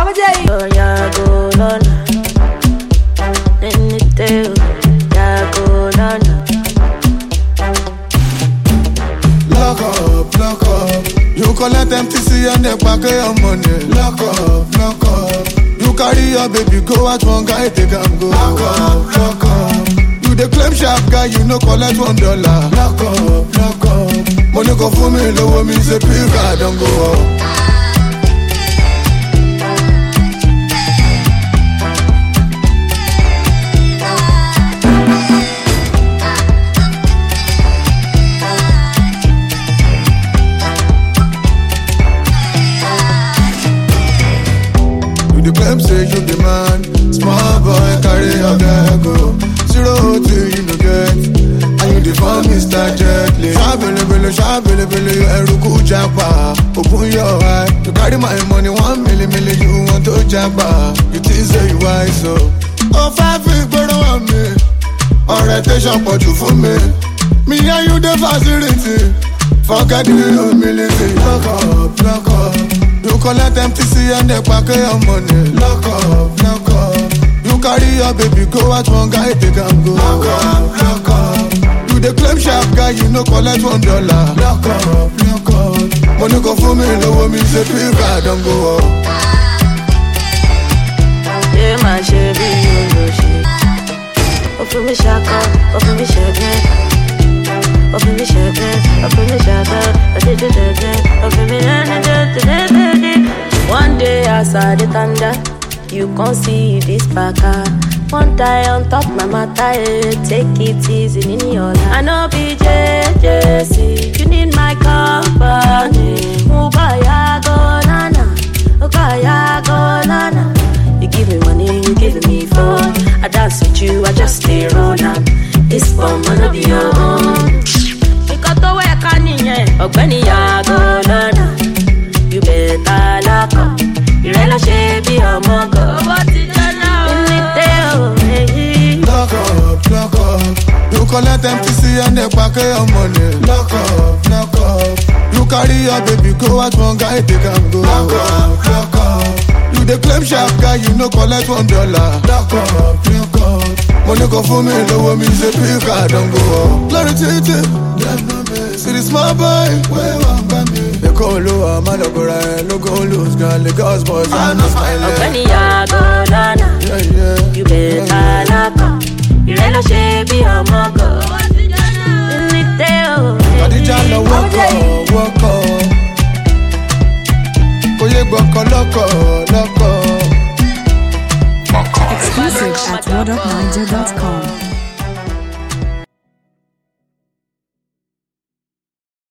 ya go lona. Anything, ya go lona. Lock up. You collect MTC and they pack your money. Lock up. You carry your baby, go out one guy, take am go. Lock up. You the claim sharp guy, you no collect $1. Lock up. Money go for me, low me say pick, I don't go up. You claim say you be man, small boy carry your girl go. 0 till you no get, and you define Mr. Jetley. Shabele, you eruku japa. Open your eye, you carry my money 1 million, you want to japa. You think say you wise so? Oh 5 feet go on me, orientation put you for me. Me and you the facility, forget the humility. Lock up. You collect MTC and they pack your money. Lock up. You carry your baby, go out one guy, take am go. Lock up. You the claim sharp guy, you no collect $1. Lock up. Money go for me, low me say pick, I don't go up. Yeah, my Chevy, you know shit. Open me shaka, open me shaka. Open me shaka, open me shaka. Open me One day outside the thunder, you can't see this baka. One tie on top my matter, take it easy in your life. I know BJC, you need my company. Ukaya go nana. You give me money, you give me phone. I dance with you, I just stay roll on. This bomb wanna be your own. Because the way I can Ogbeni ya go lona. You better lock up. You really should be a mongo. Lock up. You collect MTC and they pack your money. Lock up. You carry your baby, go out one guy, take am go. Lock up. You the claim sharp guy, you no collect $1. Lock up. Money go for me, low me say pick, I don't go up. Glory to you, see the small boy, where one by me. They call low, I'm a logora, no go lose, girl, the girls boys, I'm not smiling. Ogbeni ya go lona. You better lock up. You really should be a mongo. Kadija lo walk up. Oye gboko loko. Exclusive at wordupniger.com.